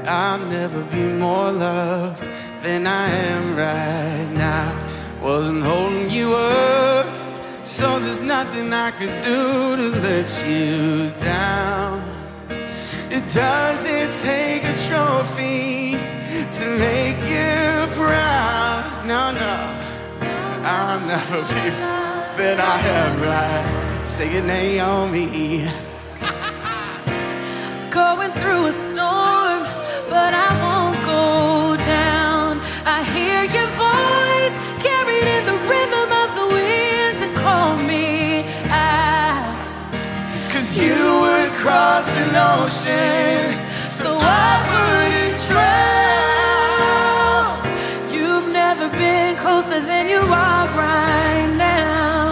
I'll never be more loved than I am right now. Wasn't holding you up, so there's nothing I could do to let you down. It doesn't take a trophy to make you proud. No, no, I'll never be than I am right. Say your name on me. Going through a storm, but I won't go down. I hear your voice carried in the rhythm of the wind to call me out. 'Cause you would cross an ocean so I wouldn't drown. You've never been closer than you are right now.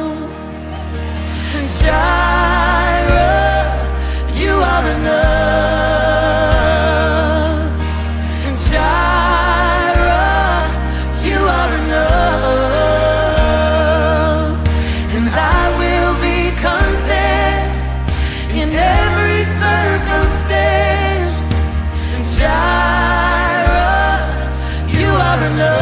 And Jireh, you are enough. And Jireh, you are enough. And I will be content in every circumstance. And Jireh, you are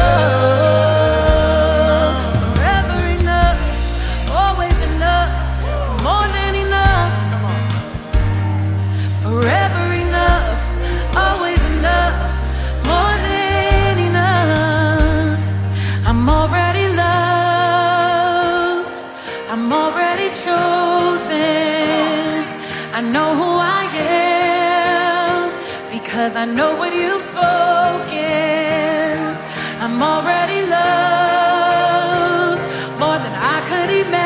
enough. Forever enough, always enough, more than enough. Come on. Forever enough, always enough, more than enough. I'm already loved, I'm already chosen. I know who I am because I know what you've spoken. I'm already loved more than I could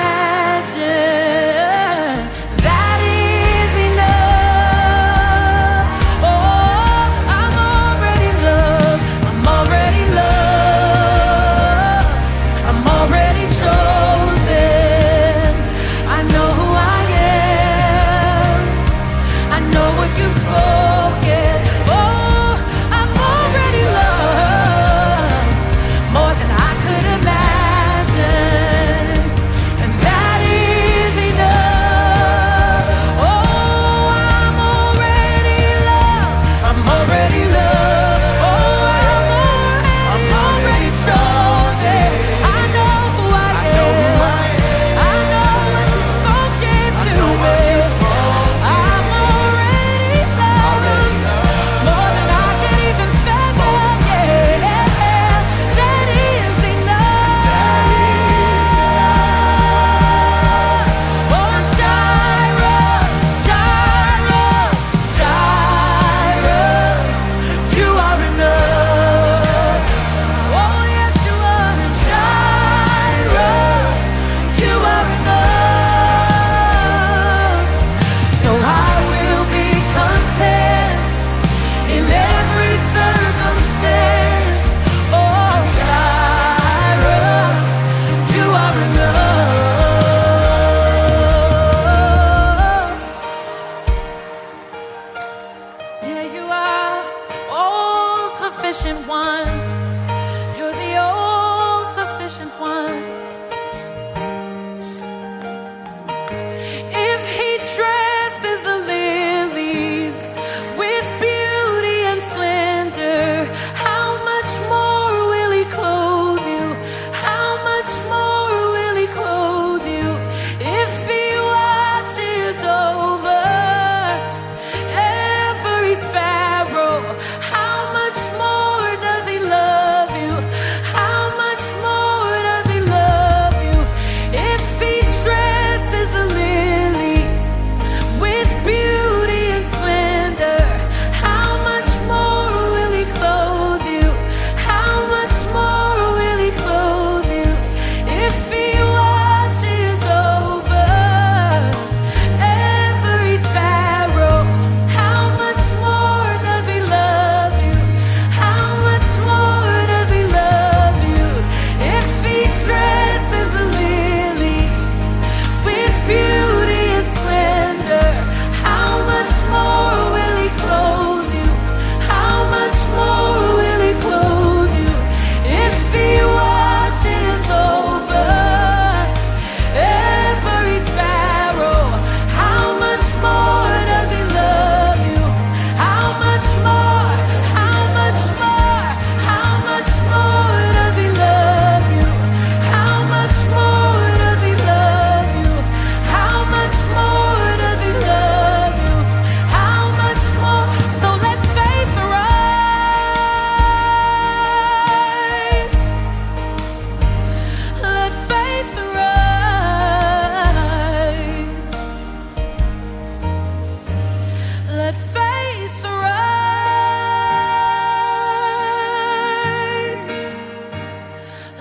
imagine. That is enough. Oh, I'm already loved. I'm already loved. I'm already chosen. I know who I am. I know what you've spoken. Oh, I'm already loved more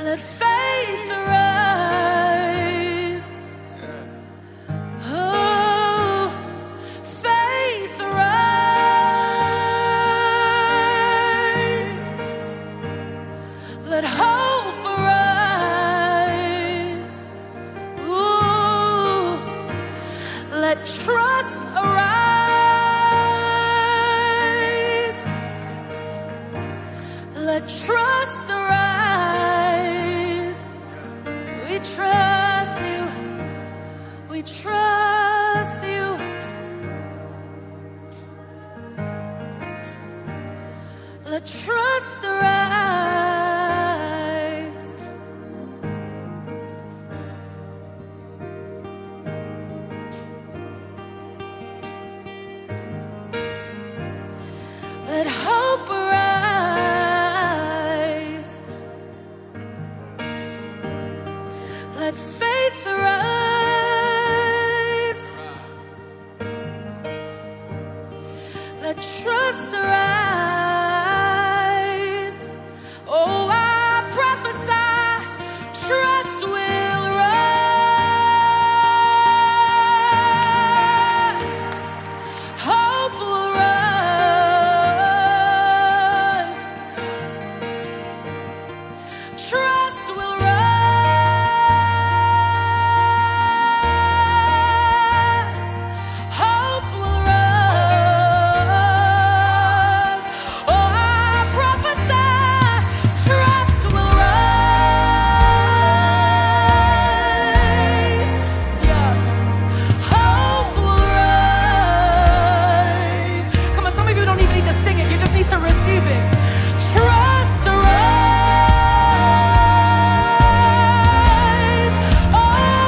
Let faith rise. Oh, faith rise. Let hope arise. Ooh, let trust arise. Let trust arise. We trust you. We trust you. Let trust arise. Let hope arise. Let faith arise. Let trust arise. Oh, I prophesy, trust will rise. Hope will rise. Trust will rise. Hope will rise. Oh, I prophesy, trust will rise. Yeah. Hope will rise. Come on, some of you don't even need to sing it. You just need to receive it. Trust arise. Oh,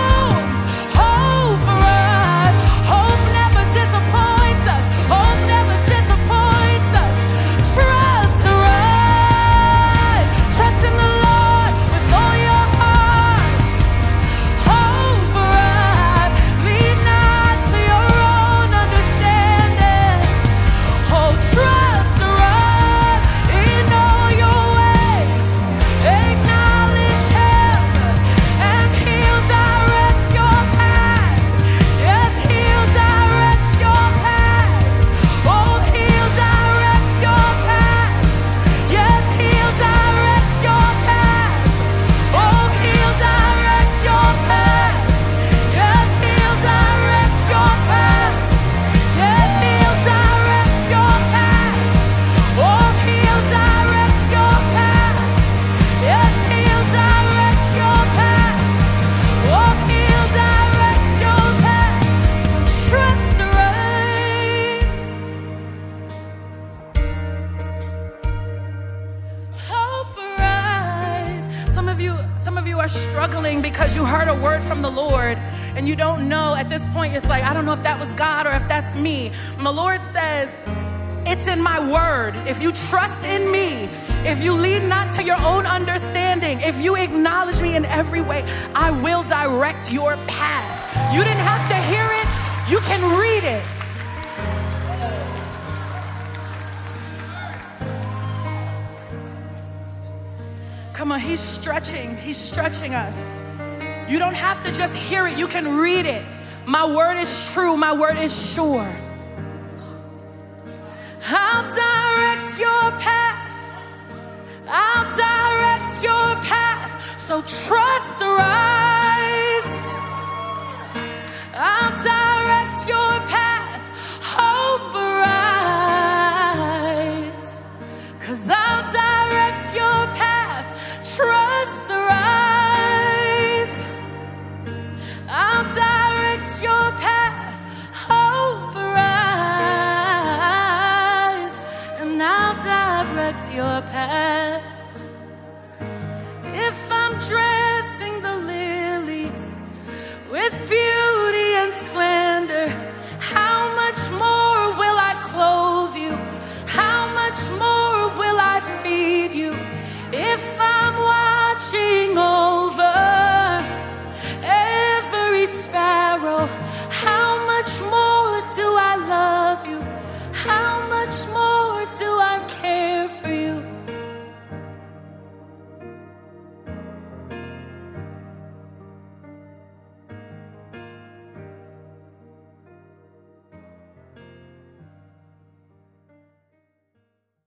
hope arise. Hope never disappoints us. Hope never disappoints us. Trust arise. Trust in the Lord with all your heart. Hope arise. Lean not to your own understanding. Oh, trust arise in all your ways. Acknowledge Him, and He'll direct your path. Yes, He'll direct your path. Oh, He'll direct your path. Yes, He'll direct your path. Oh, He'll direct your path. Yes, He'll direct your path. Yes, He'll direct your path. Oh, He'll direct your path. Yes, He'll direct your path. Oh, He'll direct your path. So trust arise. Hope arise. Some of you are struggling because you heard a word from the Lord and you don't know at this point. It's like, I don't know if that was God or if that's me. And the Lord says, it's in my word. If you trust in me, if you lean not to your own understanding, if you acknowledge me in every way, I will direct your path. You didn't have to hear it. You can read it. Come on, He's stretching us. You don't have to just hear it. You can read it. My word is true. My word is sure. I'll direct your path. I'll direct your path. So trust arise. I'll direct your path. Hope arise. 'Cause I'll direct your path. Trust arise. I'll direct your path. Hope arise. And I'll direct your path. If I'm dreaming